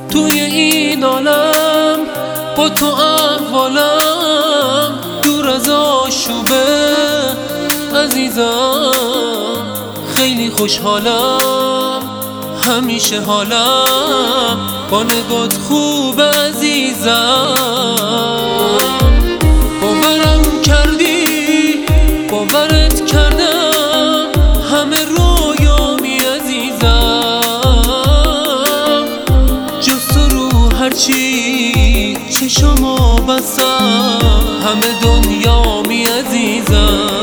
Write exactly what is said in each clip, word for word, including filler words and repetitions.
توی این عالم با تو احوالم دور از آشوبه عزیزم خیلی خوشحالم همیشه حالم با نگات خوب عزیزم باورم کردی باورت کردم همه رویامی عزیزم جز تو رو هرچی چشمو بستم همه دنیامی عزیزم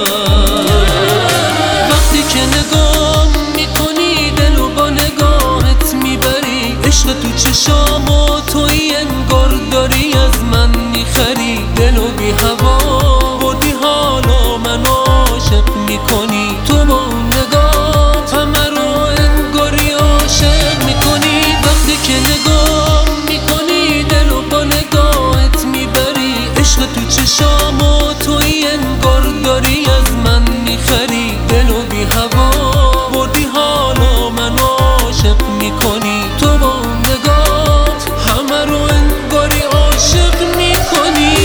وقتی که نگاه میکنی دلو با نگاهت میبری عشق تو چشامو توی انگار داری از من میخری دلو بی هوا بردی حالا من عاشق میکنی تو با اون نگاه همه رو انگاری عاشق میکنی وقتی که نگاه میکنی دلو با نگاهت میبری عشق تو چشامو توی انگار داری از من میخری دلو بی هوا بردی حالا من عاشق میکنی تو با اون نگات همه رو انگاری عاشق میکنی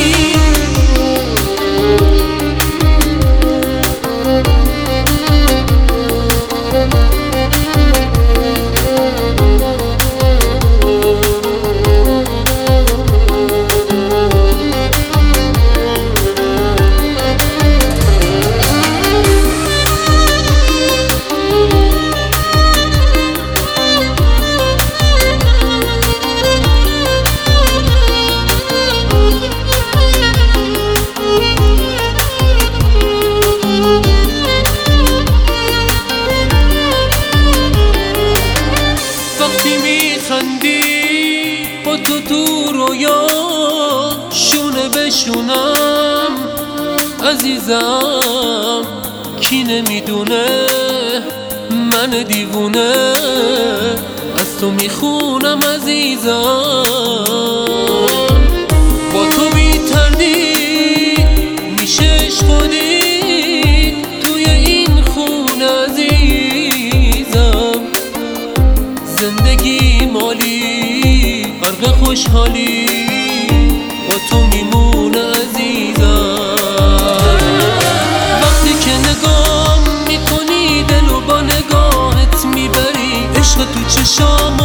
با تو تو رویا شونه بشونم عزیزم کی نمیدونه من دیوونه از تو میخونم عزیزم با تو بی تردید میشش خودی توی این خونه عزیزم زندگی مالی غرق خوشحالی با تو میمونه عزیزم وقتی که نگاه میکنی دلو با نگاهت میبری عشق تو چشام